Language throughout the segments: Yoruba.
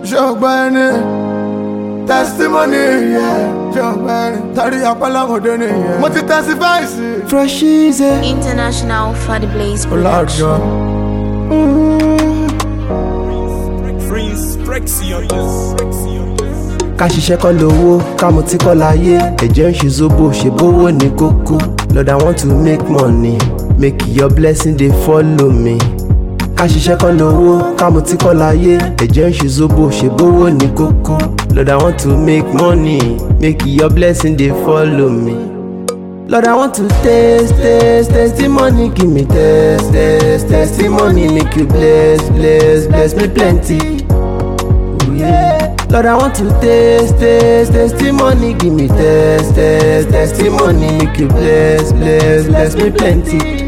Jogbani, testimony, yeah. Jogbani, Tari Apala Modeni, yeah. Multi testifies. Fresh easy. International for the Blaze Oh Lord production. God. Freeze, Prexion. Ká ṣiṣẹ́ kọ́ lówó, ká mutí kọ́ láyé. Ẹ̀jẹ̀ ń ṣe zobo, ṣe bówó ní kókó. Lord, I want to make money, make your blessing dey follow me. Ká ṣiṣẹ́ kọ́ lówó, ká mutí kọ́ láyé. Ẹ̀jẹ̀ ń ṣe zobo, ṣe bówó ní kókó. Lord, I want to make money, make your blessing dey follow me. Lord, I want to taste testimony, give me testimony, make you bless me plenty. Oh yeah. Lord, I want to taste testimony, give me testimony, make you bless me plenty.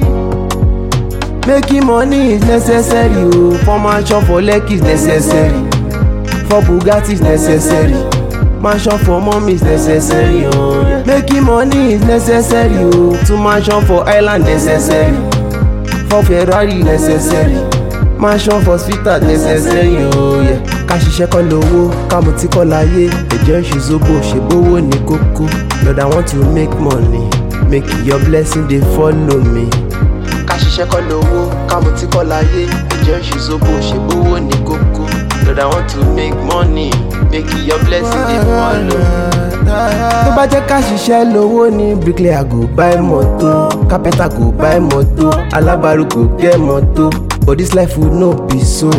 Making money is necessary, oh. For mansion for Lekki is necessary, for Bugatti is necessary, mansion for mom is necessary, oh yeah. Making money is necessary, oh. To mansion for island necessary, for Ferrari necessary, mansion for sweetheart necessary, oh yeah. Ká ṣiṣẹ́ kọ́ lówó, ká mutí kọ́ láyé. Ẹ̀jẹ̀ ń ṣe zobo, ṣe bówó ní kókó. Lord, I want to make money, make your blessing dey follow me. Ká ṣiṣẹ́ kọ́ lówó, ká mutí kọ́ láyé. Ẹ̀jẹ̀ ń ṣe zobo, ṣe bówó ní kókó. Lord, I want to make money, make your blessing dey follow me. Tó bá jẹ́ ká ṣiṣẹ́ lówó ní bricklayer go buy mọ́tò, carpenter go buy mọ́tò, alábàárù go get mọ́tò. But this life would not be so.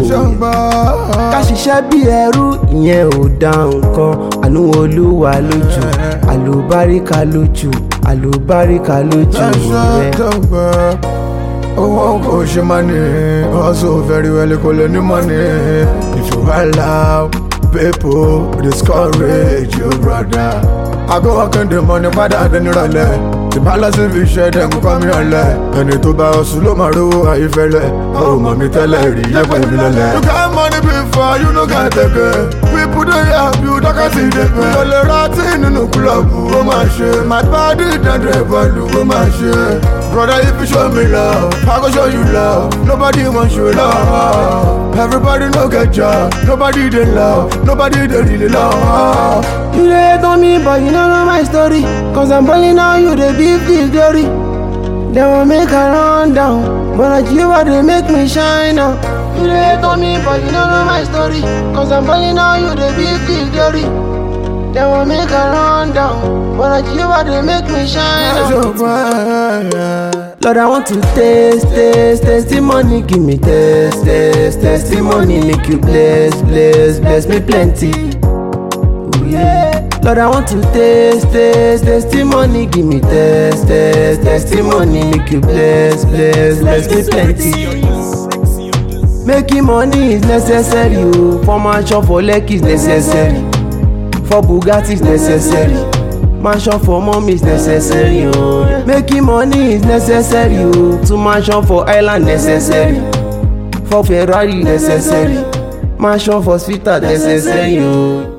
Ká ṣiṣẹ́ bí ẹrú, ìyẹn ò dá nǹkan. Àánú Olúwa lójú, àlùbáríkà lójú, àlùbáríkà lójú rẹ̀. Oh, go she money, also very well call any money. If you allow people discourage you, brother. I go work in the money, but I don't run. The balance if you share them, come here, and it to buy a slow maru, I fell. Oh, mommy, tell her, you got money before you know, got the girl. People don't help you, don't can see the girl. All the rats in the club, oh my shit. My body don't drive, oh my shit. Brother, if you show me love, I go show you love. Nobody wants you love. Everybody no get job, nobody they love, nobody they really love. You dey hate on me, but you don't know my story. Cause I'm balling now, you dey beat the glory. They won't make her run down, but like you are, they make me shine now. You dey hate on me, but you don't know my story. Cause I'm balling now, you dey beat the glory. They won't make her run down, but like you are, they make me shine now. Lord, I want to taste testimony, give me testimony, make you bless me plenty. Oh yeah. Lord, I want to taste testimony, give me testimony, make you bless me plenty. Making money is necessary, oh. For mansion for Lekki is necessary, for Bugatti is necessary, mansion for mom is necessary, oh yeah. Making money is necessary, oh. To mansion for island necessary, for Ferrari necessary, mansion for sweetheart necessary, oh.